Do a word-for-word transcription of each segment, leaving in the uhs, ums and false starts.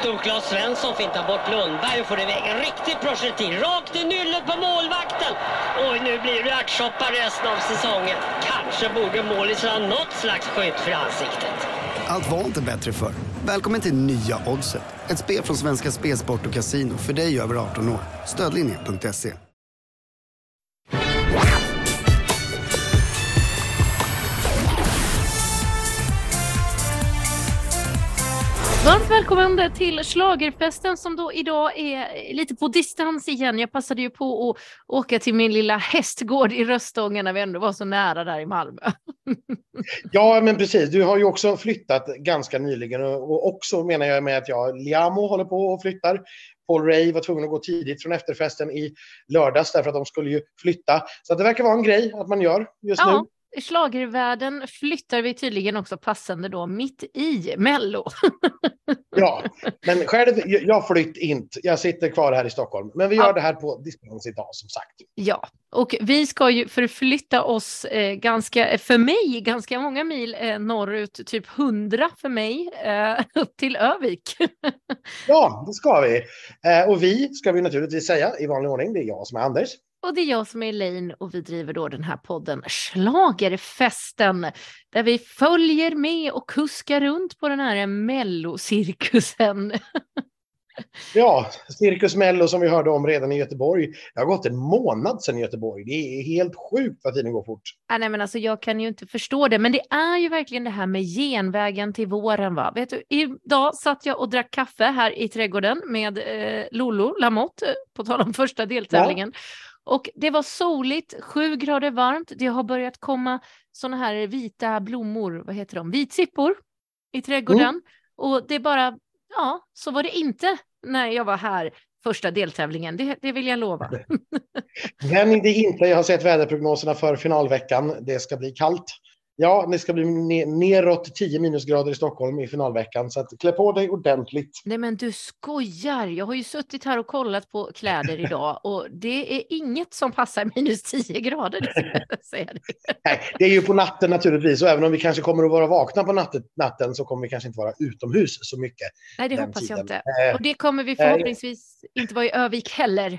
Stod Claes Svensson fintar bort Lundberg och får iväg en riktig projektil rakt i nyllet på målvakten. Oj, nu blir det ärtsoppa resten av säsongen. Kanske borde målis ha något slags skydd för ansiktet. Allt var inte bättre för. Välkommen till Nya Oddset. Ett spel från Svenska Spelsport och Casino för dig över arton år. Stödlinje punkt se. Varmt välkommen till Schlagerfesten som då idag är lite på distans igen. Jag passade ju på att åka till min lilla hästgård i Röstången när vi ändå var så nära där i Malmö. Ja, men precis. Du har ju också flyttat ganska nyligen och också menar jag med att jag, Liamo håller på och flyttar. Paul Ray var tvungen att gå tidigt från efterfesten i lördags därför att de skulle ju flytta. Så det verkar vara en grej att man gör just ja. nu. I schlagervärlden flyttar vi tydligen också passande då mitt i Mello. Ja, men själv, jag flytt inte. Jag sitter kvar här i Stockholm. Men vi gör ja. det här på distans idag som sagt. Ja, och vi ska ju förflytta oss eh, ganska, för mig, ganska många mil eh, norrut, typ hundra för mig, eh, upp till Övik. Ja, det ska vi. Eh, och vi ska vi naturligtvis säga i vanlig ordning. Det är jag som är Anders. Och det är jag som är Elaine och vi driver då den här podden Schlagerfesten där vi följer med och kuskar runt på den här Mello-cirkusen. Ja, Cirkus Mello som vi hörde om redan i Göteborg. Det har gått en månad sedan i Göteborg. Det är helt sjukt vad tiden går fort. Ah, nej, men alltså, jag kan ju inte förstå det. Men det är ju verkligen det här med genvägen till våren. Va? Vet du, idag satt jag och drack kaffe här i trädgården med eh, Lolo Lamotte på tal om första deltävlingen. Ja. Och det var soligt, sju grader varmt. Det har börjat komma såna här vita blommor, vad heter de? Vitsippor i trädgården. Mm. Och det bara, ja, så var det inte när jag var här första deltävlingen. Det, det vill jag lova. Men det är inte, jag har sett väderprognoserna för finalveckan. Det ska bli kallt. Ja, det ska bli neråt tio minusgrader i Stockholm i finalveckan. Så att klä på dig ordentligt. Nej men du skojar. Jag har ju suttit här och kollat på kläder idag. Och det är inget som passar minus tio grader. Det säga det. Nej, det är ju på natten naturligtvis. Och även om vi kanske kommer att vara vakna på natten, natten så kommer vi kanske inte vara utomhus så mycket. Nej, det hoppas tiden. jag inte. Och det kommer vi förhoppningsvis äh, inte vara i Övik heller.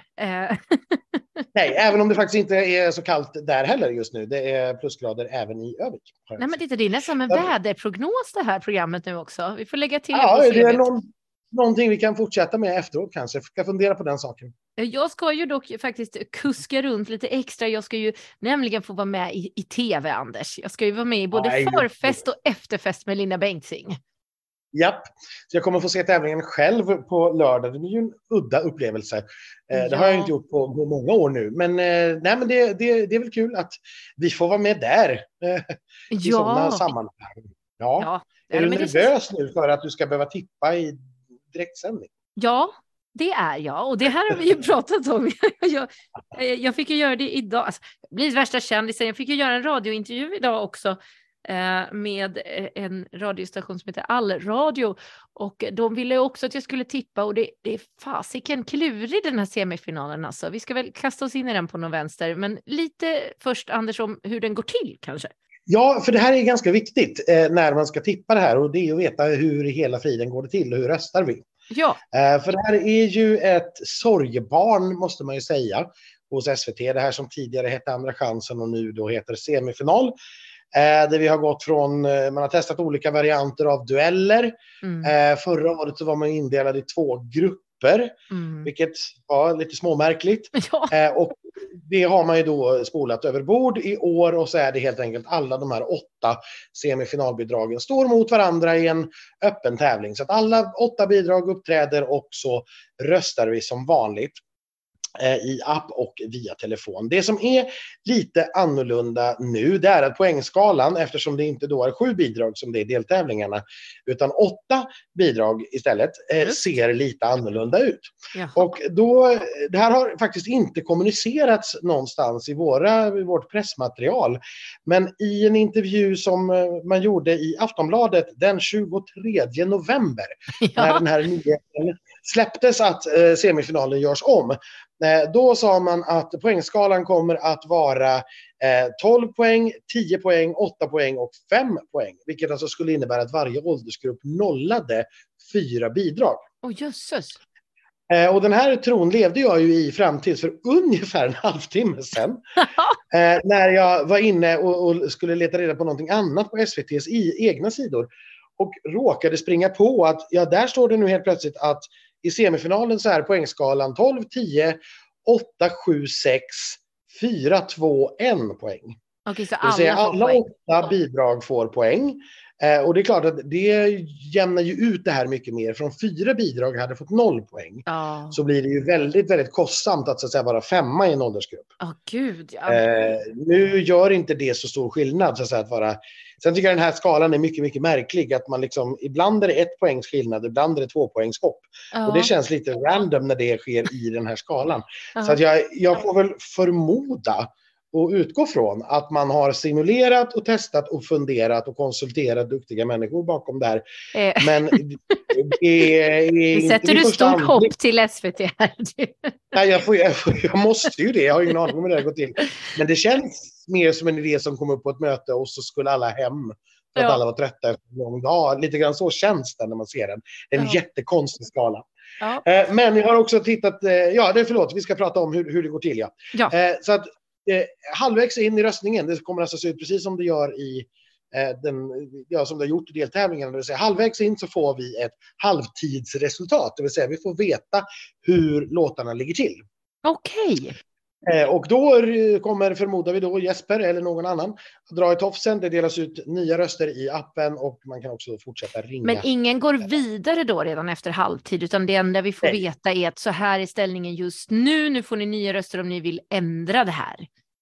Nej, även om det faktiskt inte är så kallt där heller just nu. Det är plusgrader även i Övik. Nej, men det är nästan en ja. väderprognos det här programmet nu också. Vi får lägga till ja, det. Det är någon, någonting vi kan fortsätta med efteråt kanske. Jag ska fundera på den saken. Jag ska ju dock faktiskt kuska runt lite extra. Jag ska ju nämligen få vara med i, i tv, Anders. Jag ska ju vara med i både Aj, förfest och efterfest med Linda Bengtzing. Japp, så jag kommer få se tävlingen själv på lördag. Det blir ju en udda upplevelse. Ja. Det har jag inte gjort på, på många år nu. Men, nej, men det, det, det är väl kul att vi får vara med där. I ja. sådana sammanhang. Ja. Ja. Är du nervös så... nu för att du ska behöva tippa i direktsändning? Ja, det är jag. Och det här har vi ju pratat om. jag, jag fick ju göra det idag. Alltså, jag blir värsta kändisen. Jag fick ju göra en radiointervju idag också. Med en radiostation som heter Allradio och de ville också att jag skulle tippa och det, det är fasiken klurig den här semifinalen alltså. Vi ska väl kasta oss in i den på någon vänster men lite först Anders om hur den går till kanske. Ja, för det här är ganska viktigt eh, när man ska tippa det här och det är att veta hur hela friden går det till och hur röstar vi. Ja. Eh, för det här är ju ett sorgebarn måste man ju säga hos S V T. Det här som tidigare hette Andra chansen och nu då heter semifinal. Eh, där vi har gått från, eh, man har testat olika varianter av dueller. Mm. Eh, förra året så var man indelad i två grupper, mm. vilket var lite småmärkligt. Ja. Eh, och det har man ju då spolat över bord i år och så är det helt enkelt alla de här åtta semifinalbidragen står mot varandra i en öppen tävling. Så att alla åtta bidrag uppträder och så röstar vi som vanligt i app och via telefon. Det som är lite annorlunda nu det är att poängskalan, eftersom det inte då är sju bidrag som det är deltävlingarna utan åtta bidrag istället eh, ser lite annorlunda ut. Jaha. Och då, det här har faktiskt inte kommunicerats någonstans i, våra, i vårt pressmaterial men i en intervju som man gjorde i Aftonbladet den tjugotredje november ja. när den här nyheten släpptes att eh, semifinalen görs om. Då sa man att poängskalan kommer att vara eh, tolv poäng, tio poäng, åtta poäng och fem poäng. Vilket alltså skulle innebära att varje åldersgrupp nollade fyra bidrag. Åh, jösses. Eh, och den här tron levde jag ju i fram tills för ungefär en halvtimme sedan. eh, när jag var inne och, och skulle leta reda på någonting annat på S V T:s i, egna sidor. Och råkade springa på att, ja, där står det nu helt plötsligt att i semifinalen så är poängskalan tolv, tio, åtta, sju, sex, fyra, två, ett poäng. Okej, så Det vill säga alla, alla poäng. åtta bidrag får poäng. Eh, och det är klart att det jämnar ju ut det här mycket mer. Från fyra bidrag hade fått noll poäng. Ja. Så blir det ju väldigt, väldigt kostsamt att, så att säga, vara femma i en åldersgrupp. Åh, gud. Ja. Eh, nu gör inte det så stor skillnad. Så att säga, att vara... Sen tycker jag den här skalan är mycket, mycket märklig. Att man liksom, ibland är det ett poängs skillnad, ibland är det två poängs hopp. Ja. Och det känns lite random när det sker i den här skalan. Ja. Så att jag, jag får väl förmoda och utgå från att man har simulerat och testat och funderat och konsulterat duktiga människor bakom det här. Eh. Men det är, är Vi inte sätter i du första stort hand- hopp till S V T här. Nej, jag, får, jag, får, jag måste ju det. Jag har ingen aning om hur det här går till. Men det känns mer som en idé som kom upp på ett möte och så skulle alla hem. För att Ja. alla var trötta efter en lång dag. Lite grann så känns det när man ser den. Det är en Ja. jättekonstig skala. Ja. Eh, Men jag har också tittat, eh, ja det är förlåt, vi ska prata om hur, hur det går till. Ja. Ja. Eh, Så att eh, halvvägs in i röstningen, det kommer alltså se ut precis som det gör i eh, den, ja, som det har gjort i deltävlingen. Det vill säga halvvägs in så får vi ett halvtidsresultat. Det vill säga vi får veta hur låtarna ligger till. Okej. Eh, Och då eh, kommer, förmodar vi då, Jesper eller någon annan att dra i tofsen. Det delas ut nya röster i appen och man kan också fortsätta ringa. Men ingen går vidare då redan efter halvtid, utan det enda vi får Nej. veta är att så här är ställningen just nu. Nu får ni nya röster om ni vill ändra det här.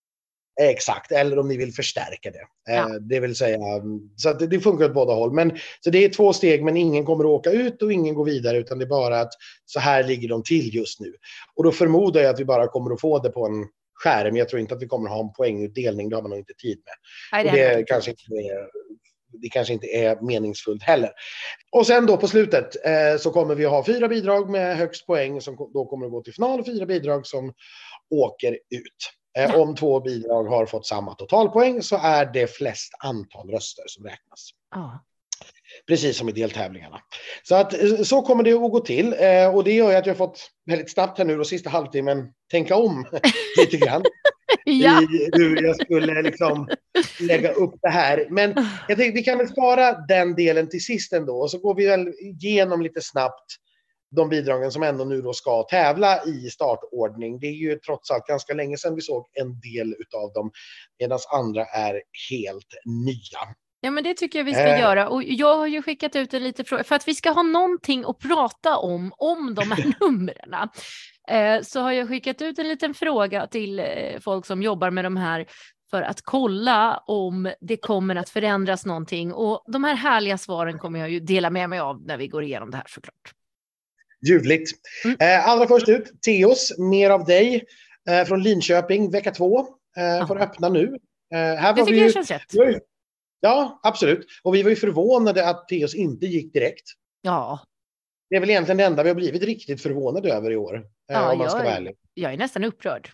Exakt, eller om ni vill förstärka det. Ja. Eh, Det vill säga, så att det, det funkar åt båda håll. Men, så det är två steg, men ingen kommer att åka ut och ingen går vidare, utan det är bara att så här ligger de till just nu. Och då förmodar jag att vi bara kommer att få det på en skärm. Jag tror inte att vi kommer att ha en poängutdelning, det har man nog inte tid med. Nej, Och det här det, kanske inte är, det kanske inte är meningsfullt heller. Och sen då på slutet eh, så kommer vi att ha fyra bidrag med högst poäng som ko- då kommer att gå till final och fyra bidrag som åker ut. Eh, om två bidrag har fått samma totalpoäng så är det flest antal röster som räknas. Ja. Precis som i deltävlingarna. Så att eh, så kommer det att gå till. Eh, och det gör ju att jag har fått väldigt snabbt här nu då sista halvtimmen tänka om lite grann. Ja. I hur jag skulle liksom lägga upp det här. Men jag tänkte vi kan väl spara den delen till sist ändå. Och så går vi väl igenom lite snabbt de bidragen som ändå nu då ska tävla i startordning. Det är ju trots allt ganska länge sedan vi såg en del utav dem, medan andra är helt nya. Ja, men det tycker jag vi ska Eh. göra. Och jag har ju skickat ut en liten fråga. För att vi ska ha någonting att prata om, om de här numren. Eh, så har jag skickat ut en liten fråga till eh, folk som jobbar med de här för att kolla om det kommer att förändras någonting. Och de här härliga svaren kommer jag ju dela med mig av när vi går igenom det här såklart. Ljuvligt. Mm. Eh, allra först ut, Theos, mer av dig. Eh, från Linköping, vecka två. Eh, får Ja. öppna nu. Eh, här Det var tycker vi jag ju, känns rätt. vi var ju- Ja, absolut. Och vi var ju förvånade att Theos inte gick direkt. Ja, Det är väl egentligen det enda vi har blivit riktigt förvånade över i år. Eh, Ja, om man ska jag vara är- ärlig. jag är nästan upprörd.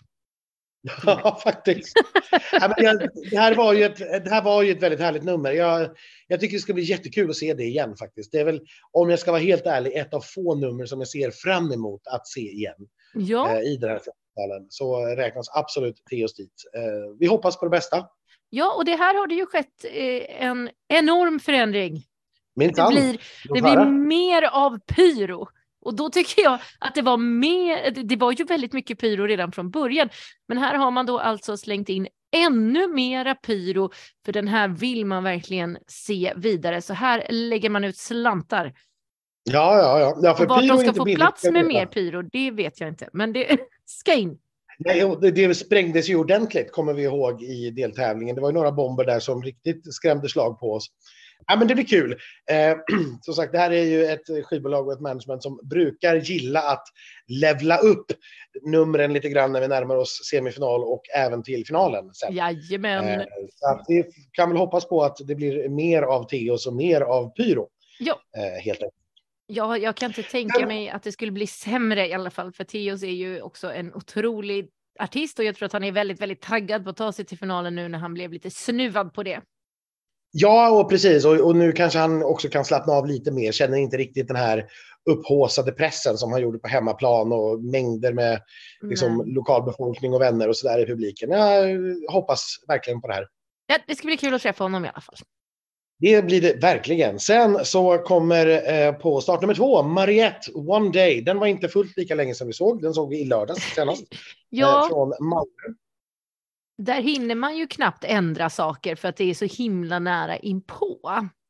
Ja, faktiskt. Ja, men jag, det, här var ju ett, det här var ju ett väldigt härligt nummer. Jag, jag tycker det ska bli jättekul att se det igen faktiskt. Det är väl, om jag ska vara helt ärlig, ett av få nummer som jag ser fram emot att se igen Ja. eh, i den här festivalen. Så räknas absolut Theos dit. Eh, vi hoppas på det bästa. Ja, och det här har det ju skett eh, en enorm förändring. Det Minsann. blir, Låt det blir höra. mer av pyro. Och då tycker jag att det var mer, det- det var ju väldigt mycket pyro redan från början. Men här har man då alltså slängt in ännu mera pyro. För den här vill man verkligen se vidare. Så här lägger man ut slantar. Ja, ja, ja. ja för Och vart pyro de är ska inte få billigt, plats ska jag med veta. mer pyro, det vet jag inte. Men det ska in. Nej, och det, det sprängdes ju ordentligt, kommer vi ihåg, i deltävlingen. Det var ju några bomber där som riktigt skrämde slag på oss. Ja, men det blir kul. Eh, som sagt, det här är ju ett skivbolag och ett management som brukar gilla att levla upp numren lite grann när vi närmar oss semifinal och även till finalen sen. Jajamän. Eh, så att vi kan väl hoppas på att det blir mer av Theos och mer av pyro. Ja. Eh, helt enkelt. Ja, jag kan inte tänka mig att det skulle bli sämre i alla fall. För Theos är ju också en otrolig artist. Och jag tror att han är väldigt, väldigt taggad på att ta sig till finalen nu när han blev lite snuvad på det. Ja, och precis. Och, och nu kanske han också kan slappna av lite mer. Känner inte riktigt den här upphaussade pressen som han gjorde på hemmaplan och mängder med liksom, lokalbefolkning och vänner och sådär i publiken. Jag hoppas verkligen på det här. Ja, det ska bli kul att träffa honom i alla fall. Det blir det verkligen. Sen så kommer eh, på start nummer två, Mariette One Day. Den var inte fullt lika länge som vi såg. Den såg vi i lördags senast. Ja. eh, från Malmö. Där hinner man ju knappt ändra saker för att det är så himla nära inpå.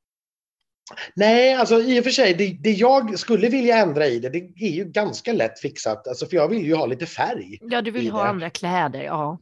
Nej, alltså i och för sig, det, det jag skulle vilja ändra i det, det är ju ganska lätt fixat. Alltså, för jag vill ju ha lite färg. Ja, du vill ha det. andra kläder, ja.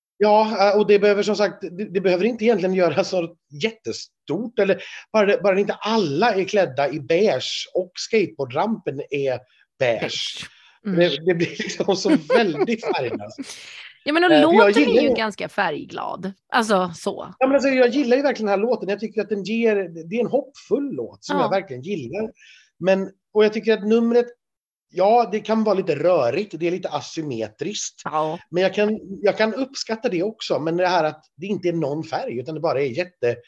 Ja, och det behöver som sagt, det, det behöver inte egentligen göra så jättestort. Eller bara, det, bara inte alla är klädda i beige och skateboardrampen är beige. Mm. Det, det blir liksom så väldigt färglöst. Ja, men och äh, låten är ju ganska färgglad. Alltså så. Ja, men alltså, jag gillar ju verkligen den här låten. Jag tycker att den ger, det är en hoppfull låt som ja. jag verkligen gillar. Men, och jag tycker att numret, ja, det kan vara lite rörigt. Det är lite asymmetriskt. Ja. Men jag kan, jag kan uppskatta det också. Men det här att det inte är någon färg utan det bara är jätte,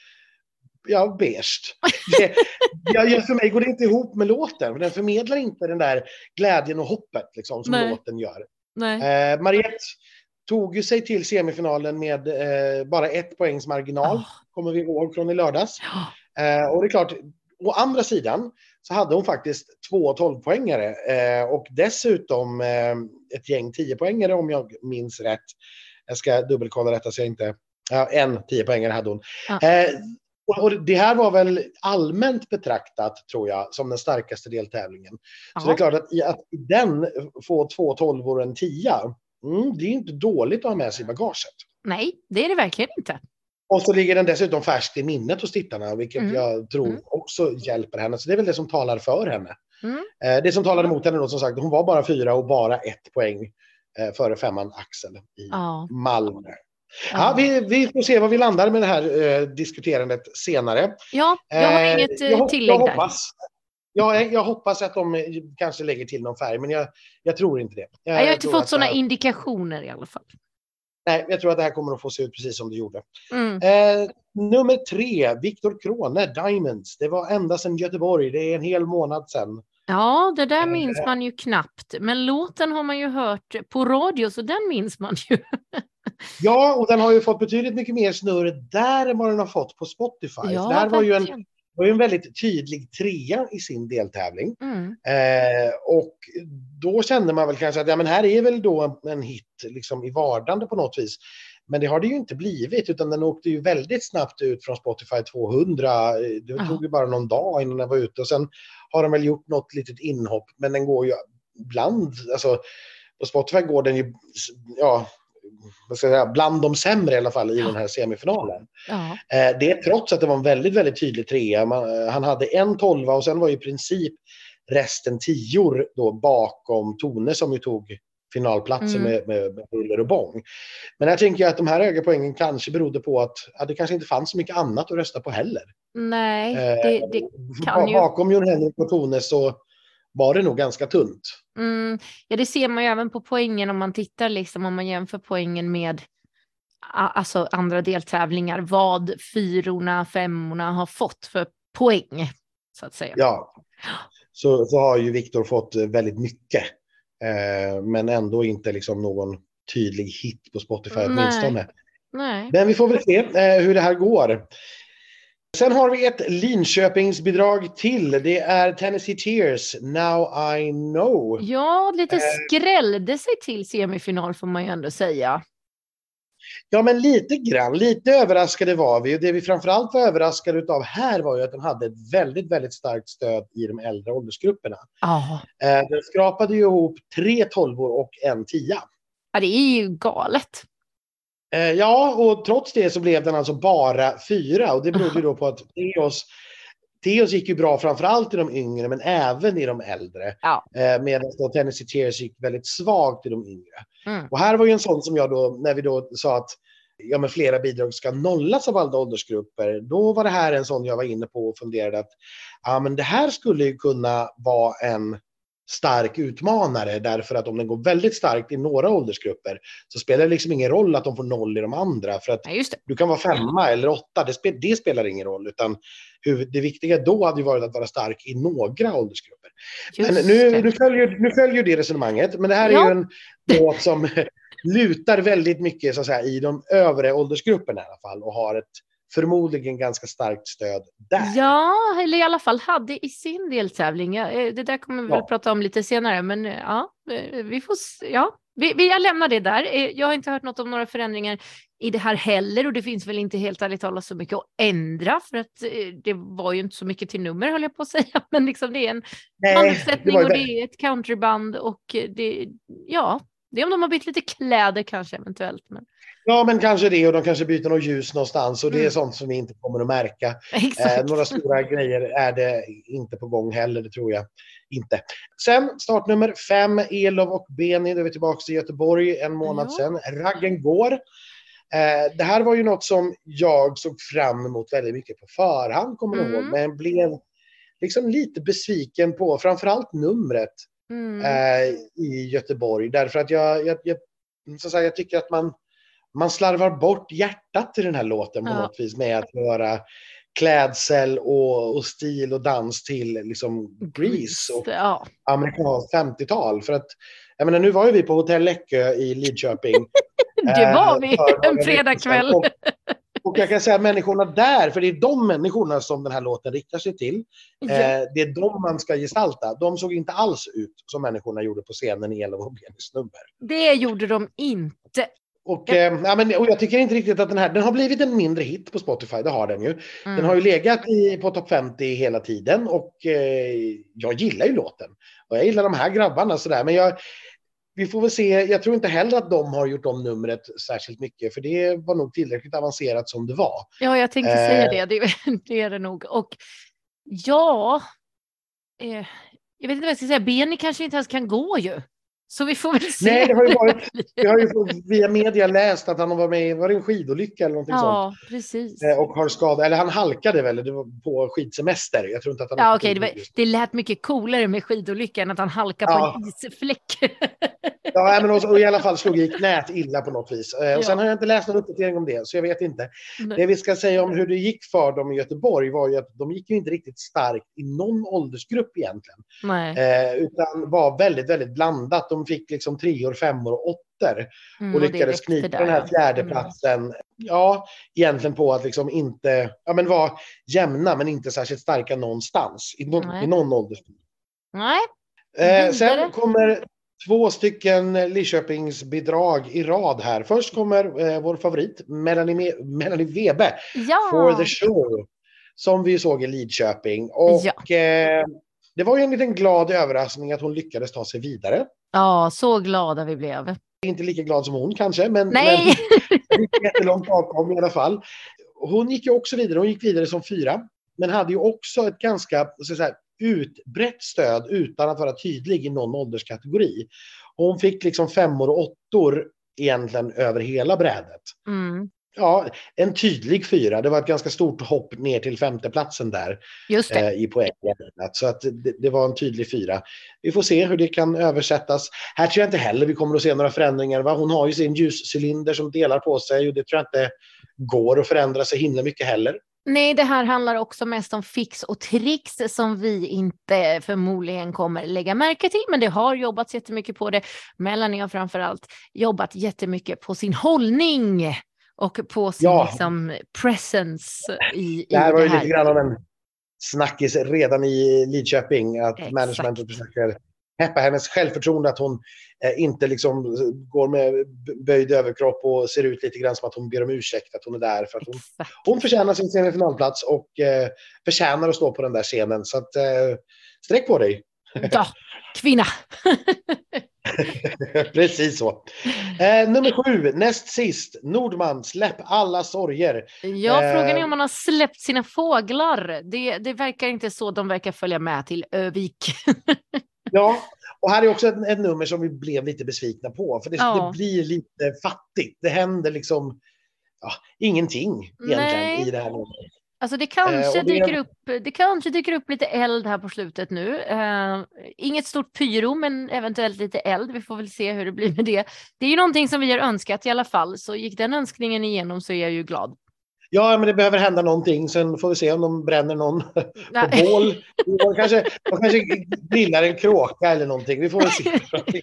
ja, beige. Det, jag, för mig går det inte ihop med låten. För den förmedlar inte den där glädjen och hoppet liksom, som Nej. låten gör. Nej. Eh, Mariette tog ju sig till semifinalen med eh, bara ett poängs marginal. Oh. Kommer vi ihåg från i lördags. Oh. Eh, och det är klart, å andra sidan så hade hon faktiskt två tolv-poängare. Eh, och dessutom eh, ett gäng tio-poängare om jag minns rätt. Jag ska dubbelkolla detta så jag inte... Ja, en tio-poängare hade hon. Oh. Eh, och, och det här var väl allmänt betraktat, tror jag, som den starkaste deltävlingen. Oh. Så det är klart att i, att i den få två tolvor och en tia... Mm, det är inte dåligt att ha med sig i bagaget. Nej, det är det verkligen inte. Och så ligger den dessutom färskt i minnet hos tittarna, vilket mm. jag tror mm. också hjälper henne. Så det är väl det som talar för henne. Mm. Eh, det som talar emot henne då, som sagt, hon var bara fyra och bara ett poäng eh, före femman Axel i ja. Malmö. Ja. Ja, vi, vi får se vad vi landar med det här eh, diskuterandet senare. Ja, jag har eh, inget jag, tillägg jag hoppas, där. Jag, jag hoppas att de kanske lägger till någon färg, men jag, jag tror inte det. Jag, jag har inte fått sådana här... indikationer i alla fall. Nej, jag tror att det här kommer att få se ut precis som det gjorde. Mm. Eh, nummer tre, Viktor Krone, Diamonds. Det var ända sedan Göteborg, det är en hel månad sedan. Ja, det där minns man ju knappt. Men låten har man ju hört på radio, så den minns man ju. Ja, och den har ju fått betydligt mycket mer snurr där än vad den har fått på Spotify. Ja, det här var ju en... Det var ju en väldigt tydlig trea i sin deltävling. Mm. Eh, och då kände man väl kanske att ja, men här är väl då en hit liksom i vardande på något vis. Men det har det ju inte blivit, utan den åkte ju väldigt snabbt ut från Spotify tvåhundra. Det tog Aha. ju bara någon dag innan den var ute. Och sen har de väl gjort något litet inhopp. Men den går ju bland, alltså på Spotify går den ju, ja... Vad ska jag säga, bland de sämre i alla fall i ja. den här semifinalen. Ja. Eh, det är trots att det var en väldigt, väldigt tydlig trea. Man, han hade en tolva och sen var i princip resten tior då bakom Tone som ju tog finalplatsen mm. med, med, med buller och bång. Men jag tänker att de här höga poängen kanske berodde på att ja, det kanske inte fanns så mycket annat att rösta på heller. Nej, eh, det, det kan ju... Bakom Jon Henrik och Tone så var det nog ganska tunt. Mm, ja, det ser man ju även på poängen om man tittar liksom, om man jämför poängen med alltså andra deltävlingar, vad fyrorna, femmorna har fått för poäng, så att säga. Ja, så, så har ju Viktor fått väldigt mycket, eh, men ändå inte liksom någon tydlig hit på Spotify åtminstone. Nej. Men vi får väl se eh, hur det här går. Sen har vi ett Linköpingsbidrag till. Det är Tennessee Tears, Now I Know. Ja, lite skrällde sig till semifinal får man ju ändå säga. Ja, men lite grann. Lite överraskade var vi. Och det vi framförallt var överraskade utav här var ju att den hade ett väldigt, väldigt starkt stöd i de äldre åldersgrupperna. Ja. Den skrapade ju ihop tre tolvor och en tia. Ja, det är ju galet. Ja, och trots det så blev den alltså bara fyra. Och det berodde ju då på att Theos, Theos gick ju bra framförallt i de yngre, men även i de äldre. Ja. Medan då Tennessee Tears gick väldigt svagt i de yngre. Mm. Och här var ju en sån som jag då, när vi då sa att ja, men flera bidrag ska nollas av alla åldersgrupper. Då var det här en sån jag var inne på och funderade att ja, men det här skulle ju kunna vara en stark utmanare, därför att om den går väldigt starkt i några åldersgrupper så spelar det liksom ingen roll att de får noll i de andra, för att Ja, just det. du kan vara femma eller åtta, det, spel, det spelar ingen roll, utan huvud, det viktiga då hade ju varit att vara stark i några åldersgrupper. Just Men nu, det. nu, följer, nu följer det resonemanget, men det här är Ja. ju en låt som lutar väldigt mycket så att säga, i de övre åldersgrupperna i alla fall, och har ett förmodligen ganska starkt stöd där. Ja, eller i alla fall hade i sin deltävling. Ja, eh, det där kommer vi väl Ja. prata om lite senare, men eh, ja, eh, vi får s- ja, vi, vi jag lämnar det där. Eh, Jag har inte hört något om några förändringar i det här heller, och det finns väl inte helt ärligt talat så mycket att ändra, för att eh, det var ju inte så mycket till nummer, höll jag på att säga, men liksom det är en Nej, banduppsättning var ju och väldigt- det är ett countryband, och eh, det, ja, det är om de har bytt lite kläder kanske eventuellt, men Ja, men kanske det, och de kanske byter något ljus någonstans, och det är Mm. sånt som vi inte kommer att märka. exakt. Eh, några stora grejer är det inte på gång heller, det tror jag inte. Sen startnummer fem, Elov och Beni, då är vi tillbaka till Göteborg en månad Ja. sedan. Raggen går. Eh, det här var ju något som jag såg fram emot väldigt mycket på förhand, kommer jag Mm. ihåg, men blev liksom lite besviken på framförallt numret Mm. eh, i Göteborg, därför att jag, jag, jag, så att säga, jag tycker att man man slarvar bort hjärtat i den här låten på Ja. något vis, med att göra klädsel och, och stil och dans till liksom Grease och Ja. amerikanskt femtiotal. För att, jag menar, nu var ju vi på Hotell Läckö i Lidköping. Det var eh, vi för några en veckor fredagkväll. sedan. Och, och jag kan säga att människorna där, för det är de människorna som den här låten riktar sig till. Ja. Eh, det är de man ska gestalta. De såg inte alls ut som människorna gjorde på scenen i Elov och Benis nummer. Det gjorde de inte. Och, eh, ja, men, och jag tycker inte riktigt att den här, den har blivit en mindre hit på Spotify, det har den ju. Mm. Den har ju legat i, på topp femtio hela tiden, och eh, jag gillar ju låten. Och jag gillar de här grabbarna sådär, men jag, vi får väl se, jag tror inte heller att de har gjort om numret särskilt mycket, för det var nog tillräckligt avancerat som det var. Ja, jag tänkte Eh. säga det. Det, det är det nog. Och ja, eh, jag vet inte vad jag ska säga. Beni kanske inte ens kan gå ju. Så vi får väl se. Nej, det har ju varit, vi har ju fått via media läst att han var med i, var det en skidolycka eller någonting sånt? Ja, precis. Eh, Och har skadat, eller han halkade väl, det var på skidsemester. Jag tror inte att han... Ja, okej. Det, var- det lät mycket coolare med skidolyckan att han halkar på Ja. en isfläck. Ja, men också, och i alla fall slog i knät illa på något vis. Eh, Ja. Och sen har jag inte läst någon uppdatering om det, så jag vet inte. Nej. Det vi ska säga om hur det gick för dem i Göteborg var ju att de gick ju inte riktigt starkt i någon åldersgrupp egentligen. Nej. Eh, utan var väldigt, väldigt blandat. De fick liksom treor, femmor och åttor. Mm, Och det lyckades räckte knipa där, den här ja. fjärde Mm. platsen. Ja, egentligen på att liksom inte, ja men vara jämna men inte särskilt starka någonstans. I, no, Nej. i någon åldersgrupp. Nej. Eh, Vidare. sen kommer två stycken Lidköpingsbidrag i rad här. Först kommer eh, vår favorit, Melanie, Melanie Webe, Ja. For the Show, som vi såg i Lidköping. Och Ja. eh, det var ju en liten glad överraskning att hon lyckades ta sig vidare. Ja, så glada vi blev. Inte lika glad som hon kanske, men, Nej. men jättelångt bakom i alla fall. Hon gick ju också vidare, hon gick vidare som fyra, men hade ju också ett ganska så att säga, utbrett stöd utan att vara tydlig i någon ålderskategori. Hon fick liksom femmor och åttor egentligen över hela brädet. Mm. Ja, en tydlig fyra. Det var ett ganska stort hopp ner till femteplatsen där Just det. eh, i poäng. Så att det, det var en tydlig fyra. Vi får se hur det kan översättas. Här tror jag inte heller vi kommer att se några förändringar. Va? Hon har ju sin ljuscylinder som delar på sig och det tror jag inte går att förändra så himla mycket heller. Nej, det här handlar också mest om fix och tricks som vi inte förmodligen kommer lägga märke till, men det har jobbats jättemycket på det. Melanie har framförallt jobbat jättemycket på sin hållning och på sin Ja. liksom, presence i, i Det här var ju det här. lite grann av en snackis redan i Lidköping. Att Exakt. managementet försöker peppa hennes självförtroende. Att hon eh, inte liksom går med böjd överkropp och ser ut lite grann som att hon ber om ursäkt att hon är där. För att hon, Exakt. hon förtjänar sin semifinalplats och eh, förtjänar att stå på den där scenen. Så att, eh, sträck på dig. Ja, kvinna. Precis så. Eh, nummer sju, näst sist. Nordman, släpp alla sorger. Ja, Eh. frågan är om man har släppt sina fåglar. Det, det verkar inte så. De verkar följa med till Övik. Ja, och här är också ett, ett nummer som vi blev lite besvikna på. För det, Ja. det blir lite fattigt. Det händer liksom ja, ingenting egentligen Nej. i det här numret. Alltså det kanske, Eh, det... dyker upp, det kanske dyker upp lite eld här på slutet nu. Uh, inget stort pyro, men eventuellt lite eld. Vi får väl se hur det blir med det. Det är ju någonting som vi har önskat i alla fall. Så gick den önskningen igenom så är jag ju glad. Ja, men det behöver hända någonting. Sen får vi se om de bränner någon på bål. De kanske, de kanske grillar en kråka eller någonting. Vi får väl se.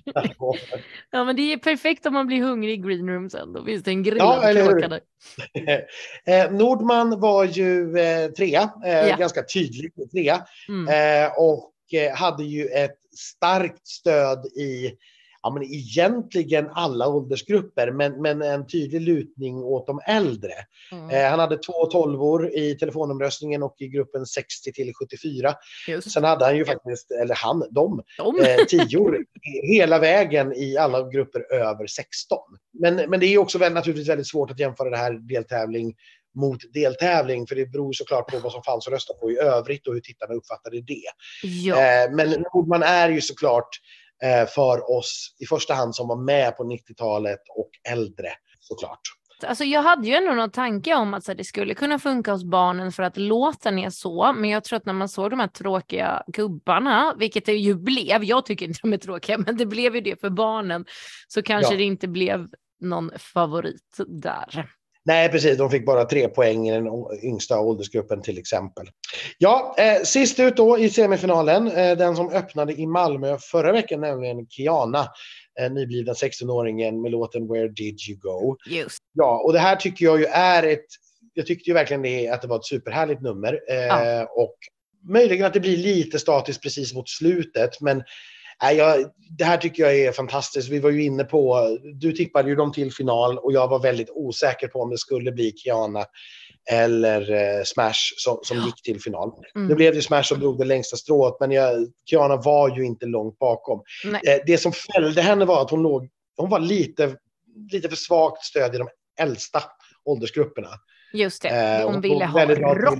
Ja, men det är perfekt om man blir hungrig i green room sen. Då finns det en grillad ja, kråka där. eh, Nordman var ju eh, trea. Eh, ja. Ganska tydligt trea. Mm. Eh, och eh, hade ju ett starkt stöd i ja, men egentligen alla åldersgrupper, men, men en tydlig lutning åt de äldre. Mm. Eh, han hade två tolvor i telefonomröstningen och i gruppen sextio till sjuttiofyra. Just. Sen hade han ju faktiskt, eller han, de, de. Eh, tior hela vägen i alla grupper över sexton. Men, men det är också väl, naturligtvis väldigt svårt att jämföra det här deltävling mot deltävling, för det beror såklart på vad som fanns att rösta på i övrigt och hur tittarna uppfattade det. Ja. Eh, men Nordman är ju såklart för oss i första hand som var med på nittiotalet och äldre såklart. Alltså jag hade ju ändå någon tanke om att så här, det skulle kunna funka hos barnen för att låten är så, men jag tror att när man såg de här tråkiga gubbarna, vilket det ju blev, jag tycker inte de är tråkiga, men det blev ju det för barnen, så kanske ja. det inte blev någon favorit där. Nej, precis. De fick bara tre poäng i den yngsta åldersgruppen till exempel. Ja, eh, sist ut då i semifinalen, eh, den som öppnade i Malmö förra veckan, nämligen Kiana, eh, nyblivna sexton-åringen med låten Where Did You Go? Just. Ja, och det här tycker jag ju är ett, jag tyckte ju verkligen det, att det var ett superhärligt nummer. Eh, ja. Och möjligen att det blir lite statiskt precis mot slutet, men Nej, jag, det här tycker jag är fantastiskt. Vi var ju inne på, du tippade ju dem till final och jag var väldigt osäker på om det skulle bli Kiana eller eh, Smash som, som gick till final. Mm. Nu blev det Smash som drog det längsta strået, men jag, Kiana var ju inte långt bakom. Eh, det som fällde henne var att hon låg, hon var lite, lite för svagt stöd i de äldsta åldersgrupperna. Just det, hon eh, ville ha rock.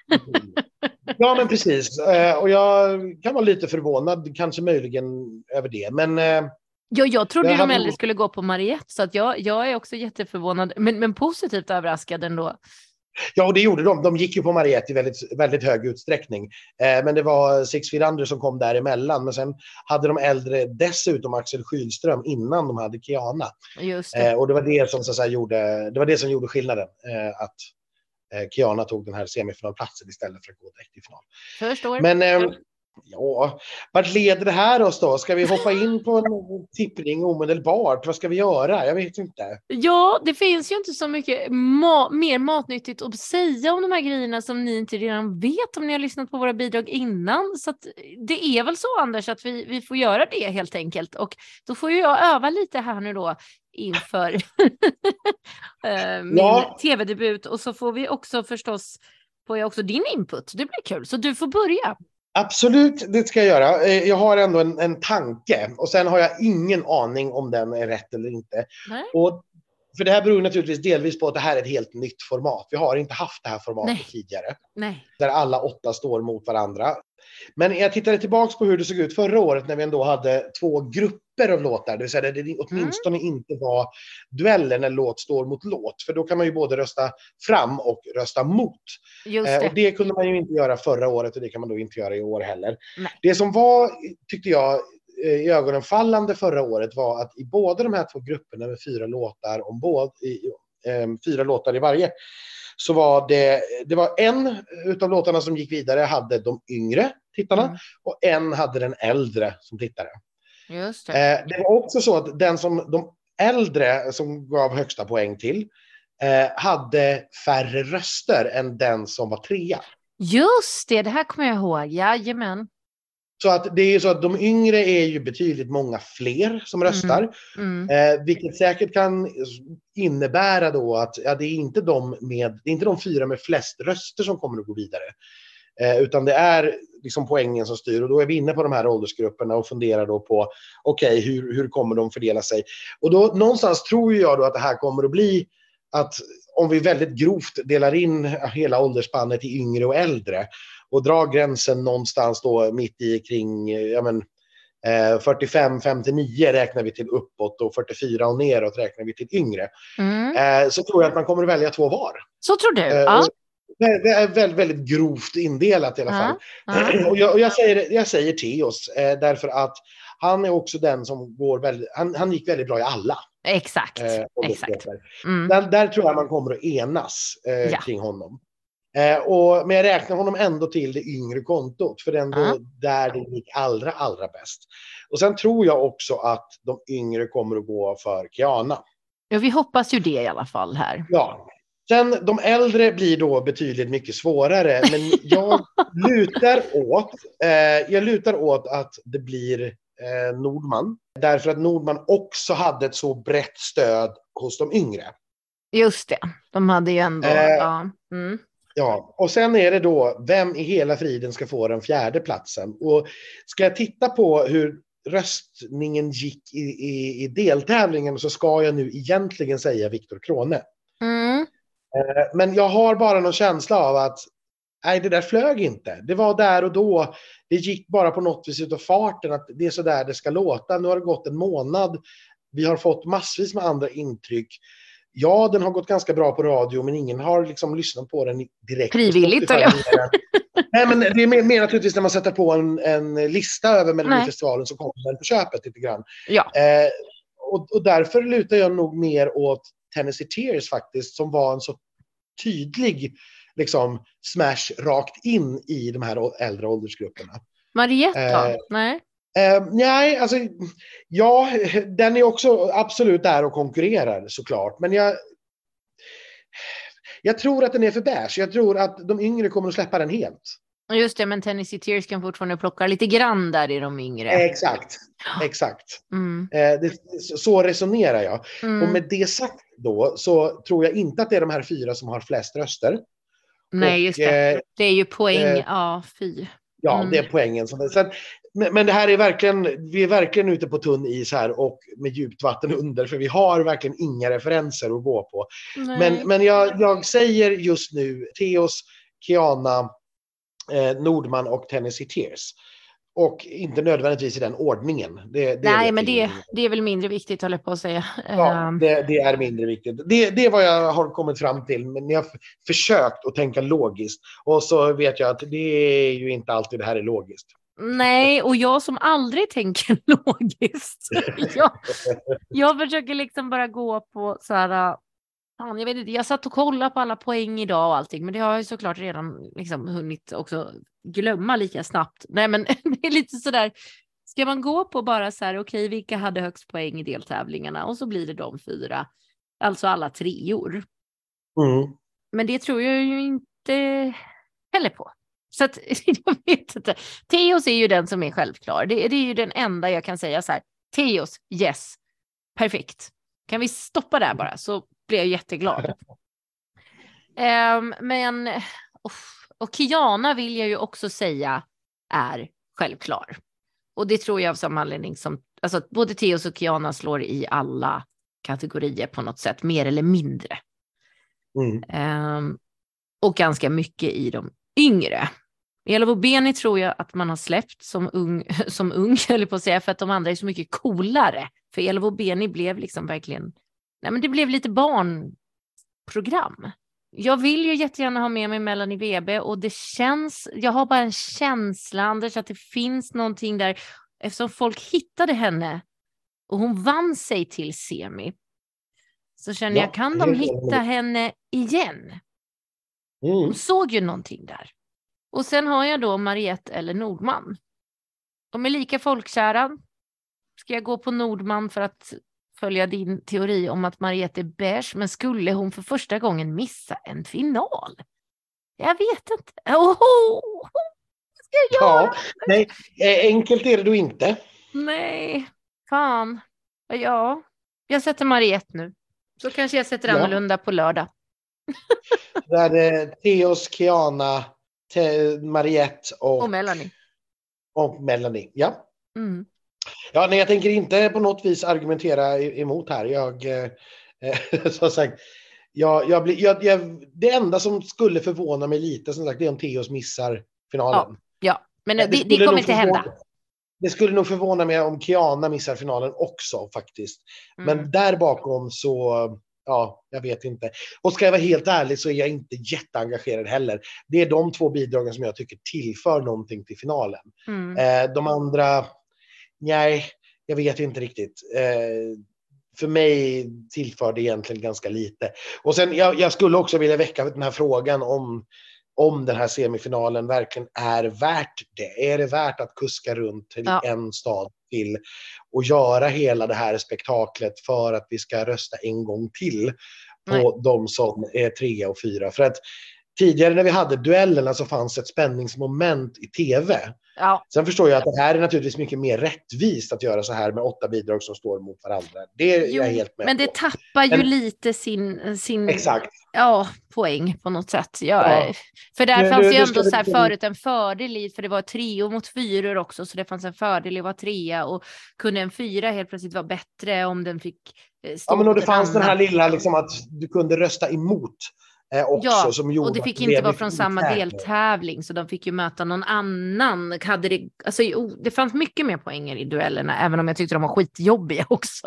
Ja, men precis. Eh, och jag kan vara lite förvånad, kanske möjligen över det. Men, eh, ja, jag trodde ju de äldre skulle gå på Mariette, så att jag, jag är också jätteförvånad, men, men positivt överraskad ändå. Ja, och det gjorde de. De gick ju på Mariette i väldigt, väldigt hög utsträckning. Eh, men det var Six Feet Under som kom däremellan. Men sen hade de äldre dessutom Axel Skylström innan de hade Kiana. Just det. Eh, och det var det som så att säga, gjorde, det var det som gjorde skillnaden. Eh, att eh, Kiana tog den här semifinalplatsen istället för att gå direkt i final. Förstår. Men eh, ja, vart leder det här oss då? Ska vi hoppa in på en tippning omedelbart? Vad ska vi göra? Jag vet inte. Ja, det finns ju inte så mycket ma- mer matnyttigt att säga om de här grejerna som ni inte redan vet om ni har lyssnat på våra bidrag innan. Så att det är väl så, Anders, att vi, vi får göra det helt enkelt. Och då får ju jag öva lite här nu då inför min ja. tv-debut. Och så får vi också förstås, får jag också din input. Det blir kul, så du får börja. Absolut, det ska jag göra. Jag har ändå en, en tanke och sen har jag ingen aning om den är rätt eller inte. Nej. Och för det här beror naturligtvis delvis på att det här är ett helt nytt format. Vi har inte haft det här formatet Nej. tidigare. Nej. Där alla åtta står mot varandra. Men jag tittade tillbaka på hur det såg ut förra året när vi ändå hade två grupper av låtar. Det vill säga att det åtminstone mm. inte var dueller när låt står mot låt. För då kan man ju både rösta fram och rösta mot. Just det. Eh, och det kunde man ju inte göra förra året och det kan man då inte göra i år heller. Nej. Det som var, tyckte jag, i ögonenfallande förra året var att i båda de här två grupperna med fyra låtar om båda, i, eh, fyra låtar i varje, så var det, det var en utav låtarna som gick vidare hade de yngre tittarna mm. och en hade den äldre som tittare. Just det. Eh, det var också så att den som de äldre som gav högsta poäng till eh, hade färre röster än den som var trea. Just det, det här kommer jag ihåg. Jajamän. Så att det är så att de yngre är ju betydligt många fler som röstar. Mm. Mm. Eh, vilket säkert kan innebära då att ja, det är inte de med, det är inte de fyra med flest röster som kommer att gå vidare. Eh, utan det är liksom poängen som styr. Och då är vi inne på de här åldersgrupperna och funderar då på okej, okay, hur, hur kommer de fördela sig? Och då någonstans tror jag då att det här kommer att bli att om vi väldigt grovt delar in hela åldersspannet i yngre och äldre och drar gränsen någonstans då mitt i kring ja men, eh, fyrtiofem femtionio räknar vi till uppåt och fyrtiofyra och neråt räknar vi till yngre. Mm. Eh, så tror jag att man kommer att välja två var. Så tror du? Eh, ja. Det är väldigt, väldigt grovt indelat i alla fall. Uh-huh. Och jag, och jag säger, jag säger Theos eh, därför att han är också den som går väldigt, han, han gick väldigt bra i alla. Exakt, Eh, exakt. Mm. Där, där tror jag man kommer att enas eh, ja. kring honom. Eh, och, men jag räknar honom ändå till det yngre kontot, för det är ändå uh-huh. där det gick allra, allra bäst. Och sen tror jag också att de yngre kommer att gå för Kiana. Ja, vi hoppas ju det i alla fall här. Ja. Sen de äldre blir då betydligt mycket svårare, men jag lutar åt eh, jag lutar åt att det blir eh, Nordman, därför att Nordman också hade ett så brett stöd hos de yngre. Just det, de hade ju ändå eh, ja. Mm. Ja, och sen är det då vem i hela friden ska få den fjärde platsen. Och ska jag titta på hur röstningen gick i, i, i deltävlingen, så ska jag nu egentligen säga Viktor Krone. Mm. Men jag har bara någon känsla av att nej, det där flög inte. Det var där och då. Det gick bara på något vis utav farten att det är så där det ska låta. Nu har det gått en månad. Vi har fått massvis med andra intryck. Ja, den har gått ganska bra på radio, men ingen har liksom lyssnat på den direkt. Frivilligt, eller? Nej, men det är mer, mer naturligtvis när man sätter på en, en lista över Melodifestivalen, så kommer den på köpet lite grann. Ja. Eh, och, och därför lutar jag nog mer åt Tennessee Tears faktiskt, som var en så tydlig liksom smash rakt in i de här äldre åldersgrupperna. Mariette då? Eh, nej. Eh, nej, alltså ja, den är också absolut där och konkurrerar såklart, men jag jag tror att den är för bärs. Jag tror att de yngre kommer att släppa den helt. Just det, men Tennessee Tears kan fortfarande plocka lite grann där i de yngre. Exakt, exakt. Mm. Eh, det, så resonerar jag. Mm. Och med det sagt då, så tror jag inte att det är de här fyra som har flest röster. Nej, och, just det. Eh, det är ju poäng, eh, ja, fy. Ja, mm. det är poängen. Som, sen, men, men det här är verkligen, vi är verkligen ute på tunn is här och med djupt vatten under, för vi har verkligen inga referenser att gå på. Nej. Men, men jag, jag säger just nu Theos, Kiana, eh, Nordman och Tennessee Tears. Och inte nödvändigtvis i den ordningen. Det, det Nej, är men det, det är väl mindre viktigt, håller jag på att säga. Ja, det, det är mindre viktigt. Det, det är vad jag har kommit fram till. Men jag har försökt att tänka logiskt. Och så vet jag att det är ju inte alltid det här är logiskt. Nej, och jag som aldrig tänker logiskt. jag, jag försöker liksom bara gå på så här... Fan, jag vet inte, jag satt och kollade på alla poäng idag och allting, men det har jag ju såklart redan liksom hunnit också glömma lika snabbt. Nej, men det är lite sådär, ska man gå på bara så här, okej, okay, vilka hade högst poäng i deltävlingarna, och så blir det de fyra, alltså alla treor. Mm. Men det tror jag ju inte heller på. Så att, jag vet inte. Theos är ju den som är självklar. Det, det är ju den enda jag kan säga så här, Theos, yes, perfekt. Kan vi stoppa där bara, så blir jag jätteglad. um, men oh, och Kiana vill jag ju också säga är självklar. Och det tror jag av samma anledning som, alltså både Theos och Kiana slår i alla kategorier på något sätt, mer eller mindre. Mm. Um, och ganska mycket i de yngre. Ela Beni tror jag att man har släppt som ung, som ung eller på att säga, för att de andra är så mycket coolare. För Ela Beni blev liksom verkligen, nej men det blev lite barnprogram. Jag vill ju jättegärna ha med mig Melanie Webe, och det känns, jag har bara en känsla, Anders, att det finns någonting där, eftersom folk hittade henne och hon vann sig till semi, så känner jag, ja, kan de hitta henne igen? Mm. Hon såg ju någonting där. Och sen har jag då Mariette eller Nordman. De är lika folkkära. Ska jag gå på Nordman för att följa din teori om att Mariette är beige, men skulle hon för första gången missa en final? Jag vet inte. Oh, vad ska jag göra? Ja, nej, enkelt är det då inte. Nej, fan. Ja, jag sätter Mariette nu. Så kanske jag sätter ja. annorlunda på lördag. Där är Theos, Kiana, Te- Mariette och, och Melanie. Och Melanie, ja. Mm. Ja, nej, jag tänker inte på något vis argumentera emot här. Jag, eh, som sagt, jag, jag blir, jag, jag, det enda som skulle förvåna mig lite, som sagt, det är om Theos missar finalen. Ja, ja. Men det, det, det kommer inte förvåna, hända. Det skulle nog förvåna mig om Kiana missar finalen också faktiskt. Mm. Men där bakom så, ja, jag vet inte. Och ska jag vara helt ärlig så är jag inte jätteengagerad heller. Det är de två bidragen som jag tycker tillför någonting till finalen. Mm. Eh, de andra, nej, jag vet inte riktigt. Eh, för mig tillför det egentligen ganska lite. Och sen, jag, jag skulle också vilja väcka den här frågan om om den här semifinalen verkligen är värt det. Är det värt att kuska runt till ja. en stad till och göra hela det här spektaklet för att vi ska rösta en gång till på Nej. de som är tre och fyra? För att tidigare när vi hade duellerna så fanns ett spänningsmoment i tv. Ja. Sen förstår jag att det här är naturligtvis mycket mer rättvist att göra så här med åtta bidrag som står mot varandra. Det är jo, jag helt med men det på. tappar ju men, lite sin, sin exakt. Ja, poäng på något sätt. Ja, ja. För där nu, fanns nu, ju ändå så här förut en fördel i, för det var trio mot fyror också, så det fanns en fördel i att vara trea, och kunde en fyra helt plötsligt vara bättre om den fick stå. Ja, men då det fanns den här lilla liksom att du kunde rösta emot. Också, ja, som gjorde och det fick inte vara från samma tävling. deltävling, så de fick ju möta någon annan. Hade det, alltså, det fanns mycket mer poänger i duellerna, även om jag tyckte de var skitjobbiga också.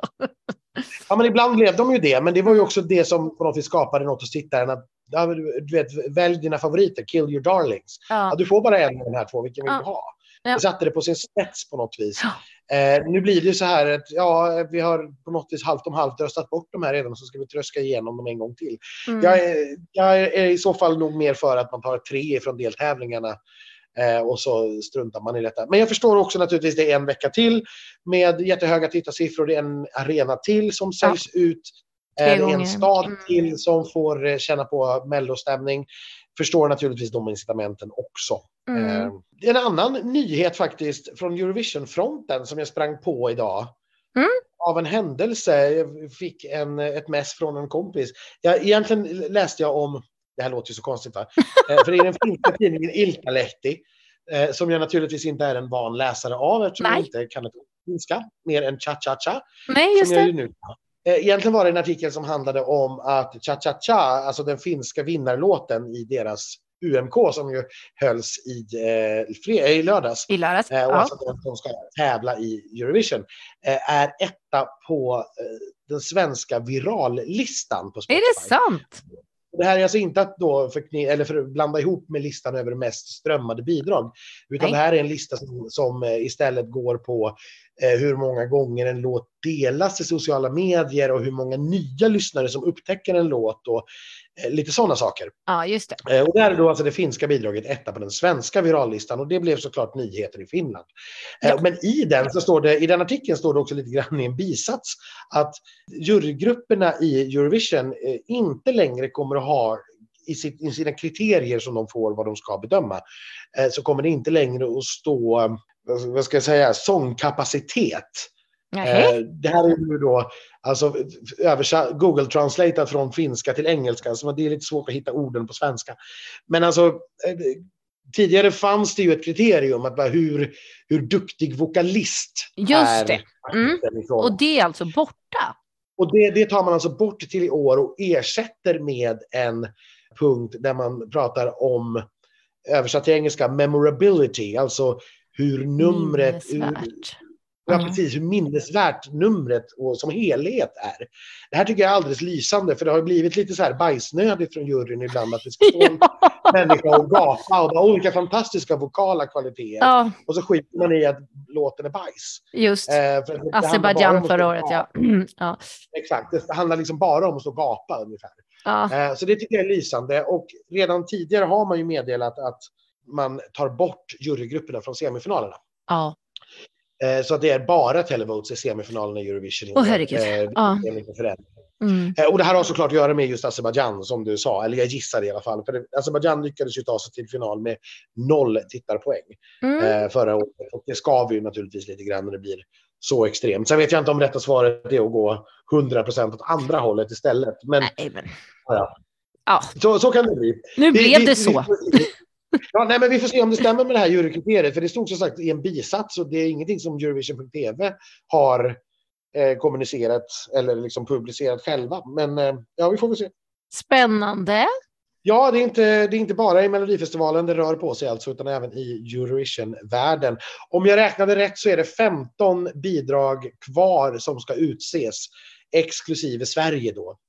Ja, men ibland blev de ju det, men det var ju också det som på något vis skapade något hos tittaren. Att, du vet, välj dina favoriter, kill your darlings. Ja. Ja, du får bara en av de här två, vilken vill ja. du ha? Ja. Det satte det på sin spets på något vis. Ja. Eh, nu blir det ju så här att ja, vi har på något vis halvt om halvt röstat bort de här redan, och så ska vi tröska igenom dem en gång till. Mm. Jag, är, jag är i så fall nog mer för att man tar tre från deltävlingarna eh, och så struntar man i detta. Men jag förstår också naturligtvis det är en vecka till med jättehöga tittarsiffror. Det är en arena till som säljs ja. ut. Eh, det är en stad mm. till som får eh, känna på mellostämning. Förstår naturligtvis de incitamenten också. Mm. Eh, en annan nyhet faktiskt från Eurovision-fronten som jag sprang på idag. Mm. Av en händelse. Jag fick en, ett mess från en kompis. Jag, egentligen läste jag om, det här låter ju så konstigt va? eh, för det är den finska tidningen Iltalehti. Eh, som jag naturligtvis inte är en van läsare av eftersom Nej. jag inte kan ett finska. Mer än cha-cha-cha. Nej, just som jag det. ju nu kan. Egentligen var det en artikel som handlade om att Cha-Cha-Cha, alltså den finska vinnarlåten i deras U M K som ju hölls i, eh, fred- i lördags. I lördags, eh, och ja. alltså de som ska tävla i Eurovision eh, är etta på eh, den svenska virallistan på Spotify. Är det sant? Det här är alltså inte att då förkni- eller för att blanda ihop med listan över mest strömmade bidrag. Utan Nej. det här är en lista som, som istället går på eh, hur många gånger en låt delas i sociala medier och hur många nya lyssnare som upptäcker en låt och eh, lite sådana saker. Ja, just det. Eh, och där är då alltså det finska bidraget etta på den svenska virallistan, och det blev såklart nyheter i Finland. Eh, ja. Men i den så står det, i den artikeln står det också lite grann i en bisats att jurygrupperna i Eurovision eh, inte längre kommer att ha i, sitt, i sina kriterier som de får vad de ska bedöma, eh, så kommer det inte längre att stå eh, vad ska jag säga, sångkapacitet. Eh, det här är ju då alltså översatt, Google translateat från finska till engelska, så det är lite svårt att hitta orden på svenska. Men alltså eh, tidigare fanns det ju ett kriterium att bara hur, hur duktig vokalist Just är. det. Mm. Och det är alltså borta. Och det, det tar man alltså bort till i år och ersätter med en punkt där man pratar om, översatt till engelska, memorability, alltså hur numret, hur, ja, precis, hur minnesvärt numret och som helhet är. Det här tycker jag är alldeles lysande, för det har blivit lite så här bajsnödigt från juryn ibland att det ska stå en ja. människa och gapa och ha olika fantastiska vokala kvaliteter. Ja. Och så skiter man i att låten är bajs. Just, eh, Azerbaijan förra året, ja. ja. Exakt, det handlar liksom bara om att stå och gapa ungefär. Ja. Eh, så det tycker jag är lysande, och redan tidigare har man ju meddelat att man tar bort jurygrupperna från semifinalerna. Ja. Eh, så att det är bara televotes i semifinalerna i Eurovision. Åh, herregud. Eh, ja. Mm. Eh, och det här har såklart att göra med just Azerbaijan som du sa, eller jag gissar i alla fall. För Azerbaijan lyckades ju ta sig till final med noll tittarpoäng mm. eh, förra året. Och det skaver ju naturligtvis lite grann när det blir så extremt. Sen vet jag inte om rätta svaret är att gå hundra procent åt andra hållet istället. Men, Nej, men... Ja. Ja. Så, så kan det bli. Nu blev vi, det vi, så. Vi, ja, nej, men vi får se om det stämmer med det här jurykriteriet. För det stod som sagt i en bisats, och det är ingenting som Eurovision punkt T V har eh, kommunicerat eller liksom publicerat själva. Men eh, ja, vi får väl se. Spännande. Ja, det är, inte, det är inte bara i Melodifestivalen det rör på sig alltså, utan även i Eurovision-världen. Om jag räknade rätt så är det femton bidrag kvar som ska utses, exklusive Sverige då.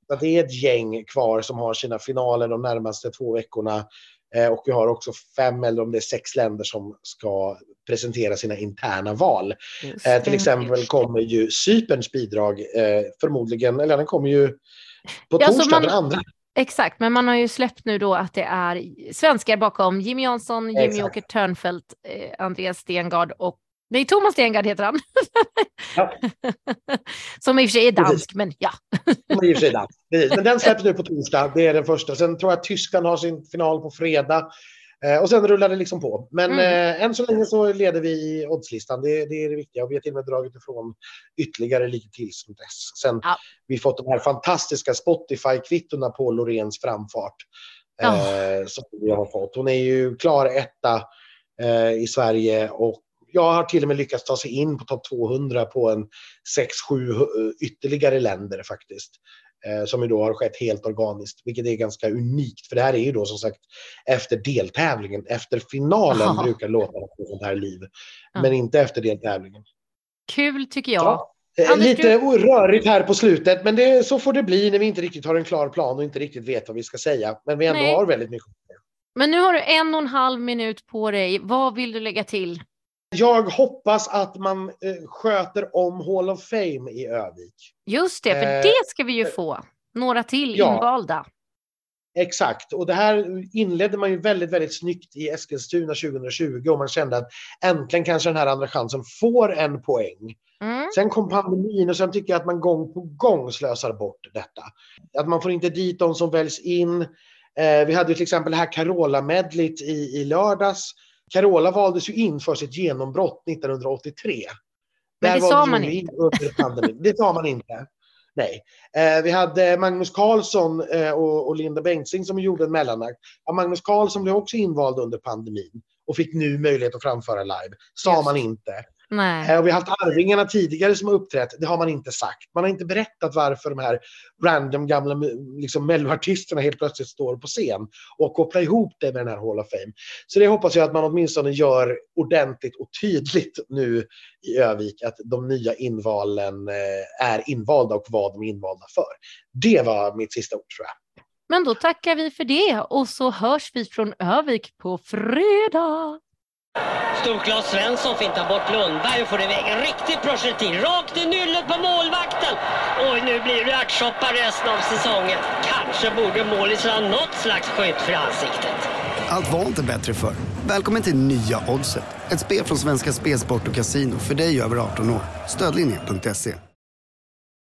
Så att det är ett gäng kvar som har sina finaler de närmaste två veckorna. Eh, och vi har också fem eller om det är sex länder som ska presentera sina interna val. Eh, till exempel kommer ju Cyperns bidrag eh, förmodligen, eller den kommer ju på ja, torsdag man, den andra. Exakt, men man har ju släppt nu då att det är svenskar bakom Jimmy Jansson, Jimmy Exakt. Åker Törnfeldt, eh, Andreas Stengard och nej, Thomas Stengard heter han. Ja. Som i och för sig är dansk, Precis. men ja. Som i och för sig är dansk. Precis. Men den släpps nu på torsdag, det är den första. Sen tror jag att Tyskland har sin final på fredag. Eh, och sen rullar det liksom på. Men Mm. eh, än så länge så leder vi i oddslistan. Det, det är det viktiga. Och vi har till och med dragit ifrån ytterligare lite till som dess. Sen Ja. vi fått de här fantastiska Spotify-kvittorna på Loreens framfart. Eh, Oh. Som vi har fått. Hon är ju klar etta eh, i Sverige och jag har till och med lyckats ta sig in på topp tvåhundra på en sex sju ytterligare länder faktiskt. Eh, som ju då har skett helt organiskt, vilket är ganska unikt. För det här är ju då som sagt efter deltävlingen. Efter finalen Aha. brukar låta på sånt här liv. Ja. Men inte efter deltävlingen. Kul tycker jag. Ja. Eh, Anders, Lite du- rörigt här på slutet, men det, så får det bli när vi inte riktigt har en klar plan och inte riktigt vet vad vi ska säga. Men vi ändå Nej. har väldigt mycket. Men nu har du en och en halv minut på dig. Vad vill du lägga till? Jag hoppas att man eh, sköter om Hall of Fame i Övik. Just det, för Eh, det ska vi ju få. Några till ja. invalda. Exakt, och det här inledde man ju väldigt, väldigt snyggt i Eskilstuna tjugohundratjugo och man kände att äntligen kanske den här andra chansen får en poäng. Mm. Sen kom pandemin och sen tycker jag att man gång på gång slösar bort detta. Att man får inte dit de som väljs in. Eh, vi hade ju till exempel det här Carola-medlet i, i lördags. Carola valdes ju in för sitt genombrott nittonhundraåttiotre. Men det Där sa valdes man hon ju inte. in under pandemin. Det sa man inte. Nej. Eh, vi hade Magnus Carlsson eh, och, och Linda Bengtzing som gjorde en mellanakt. Ja, Magnus Carlsson blev också invald under pandemin och fick nu möjlighet att framföra live. Sa Just. man inte. Nej. Eh, och vi har haft Arvingarna tidigare som har uppträtt. Det har man inte sagt. Man har inte berättat varför de här random gamla liksom, melloartisterna helt plötsligt står på scen och kopplar ihop det med den här Hall of Fame. Så det hoppas jag att man åtminstone gör ordentligt och tydligt nu i Övik att de nya invalen eh, är invalda och vad de är invalda för. Det var mitt sista ord tror jag. Men då tackar vi för det och så hörs vi från Övik på fredag. Storklas Svensson fintar bort Lundberg och får iväg en riktig projektil. Rakt i nyllet på målvakten. Oj, nu blir det ärtsoppa resten av säsongen. Kanske borde målisen ha något slags skydd för ansiktet. Allt var inte bättre förr. Välkommen till nya Oddset. Ett spel från Svenska Spelsport och Casino för dig över arton år. Stödlinjen punkt se.